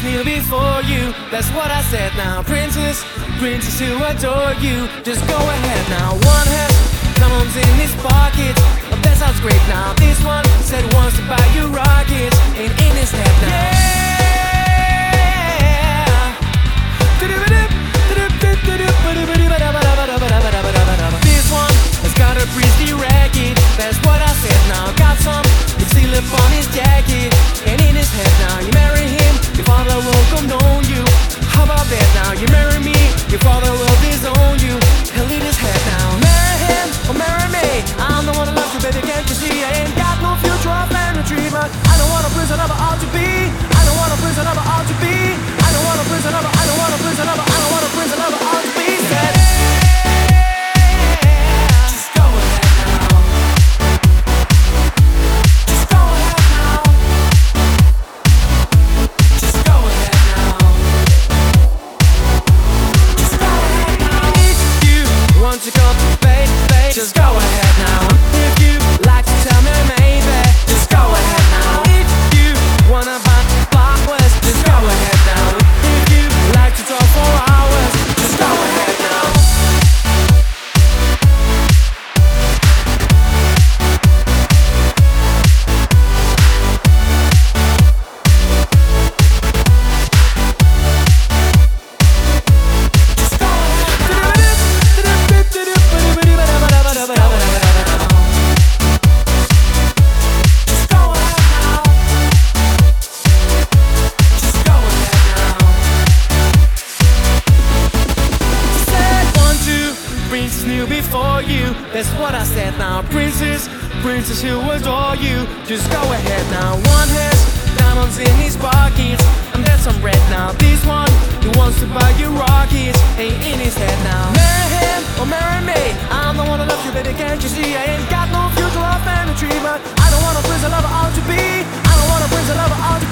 kneel before you. That's what I said now. Princess, princess who adore you. Just go ahead now. One has diamonds in his pocket. Oh, that sounds great now. This one said wants to buy you rockets. And in his head now. This one has got a priestly racket. That's what I said now. Got some seal up on his jacket. And in his head now. You marry him, your father will condone you. How about that now? You marry me, your father will disown you. He'll lead his head now. Marry him or marry me. I'm the one who loves you, baby, can't you see? I ain't got no future or family treatment. I don't want a prison of ought to be. I don't want a prison of ought to be. I don't want a prison of I don't want a prison of I don't want a prison of ought to be. Said, just go ahead now. Just go ahead now. Just go ahead now. Just go ahead now. If you want to go to bed, just go ahead now. If you like to tell me maybe, just go ahead now. If you wanna buy flowers, just go ahead now. If you like to talk for hours, just go ahead now. Just go kneel before you. That's what I said now. Princess, princess who adore you. Just go ahead now. One has diamonds in his pockets, and that's some red now. This one, he wants to buy you rockets. Ain't in his head now. Marry him or marry me. I'm the one who loves you, baby, can't you see? I ain't got no future or family treatment. I don't want a prison lover, ought to be. I don't want a prison lover, ought to be.